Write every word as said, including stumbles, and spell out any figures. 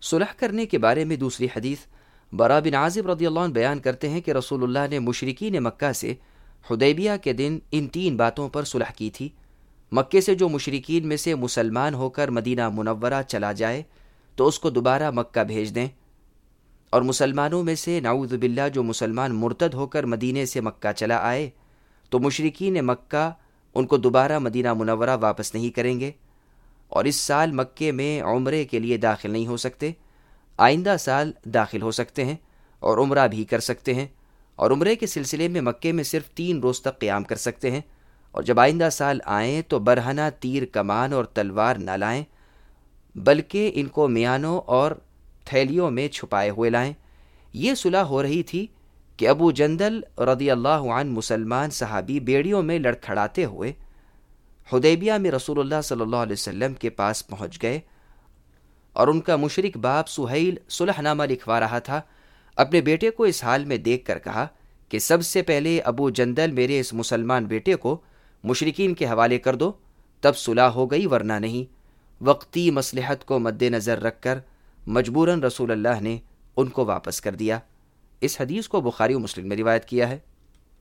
صلح کرنے کے بارے میں دوسری حدیث برا بن عازب رضی اللہ عنہ بیان کرتے ہیں کہ رسول اللہ نے مشرکین مکہ سے حدیبیہ کے دن ان تین باتوں پر صلح کی تھی: مکے سے جو مشرکین میں سے مسلمان ہو کر مدینہ منورہ چلا جائے تو اس کو دوبارہ مکہ بھیج دیں، اور مسلمانوں میں سے نعوذ باللہ جو مسلمان مرتد ہو کر مدینے سے مکہ چلا آئے تو مشرکین مکہ ان کو دوبارہ مدینہ منورہ واپس نہیں کریں گے، اور اس سال مکے میں عمرے کے لیے داخل نہیں ہو سکتے، آئندہ سال داخل ہو سکتے ہیں اور عمرہ بھی کر سکتے ہیں، اور عمرے کے سلسلے میں مکے میں صرف تین روز تک قیام کر سکتے ہیں، اور جب آئندہ سال آئیں تو برہنہ تیر کمان اور تلوار نہ لائیں بلکہ ان کو میانوں اور تھیلیوں میں چھپائے ہوئے لائیں۔ یہ صلح ہو رہی تھی کہ ابو جندل رضی اللہ عنہ مسلمان صحابی بیڑیوں میں لڑکھڑاتے ہوئے حدیبیہ میں رسول اللہ صلی اللہ علیہ وسلم کے پاس پہنچ گئے، اور ان کا مشرک باپ سہیل صلح نامہ لکھوا رہا تھا۔ اپنے بیٹے کو اس حال میں دیکھ کر کہا کہ سب سے پہلے ابو جندل میرے اس مسلمان بیٹے کو مشرکین کے حوالے کر دو، تب صلح ہو گئی، ورنہ نہیں۔ وقتی مصلحت کو مد نظر رکھ کر مجبوراً رسول اللہ نے ان کو واپس کر دیا۔ اس حدیث کو بخاری و مسلم میں روایت کیا ہے۔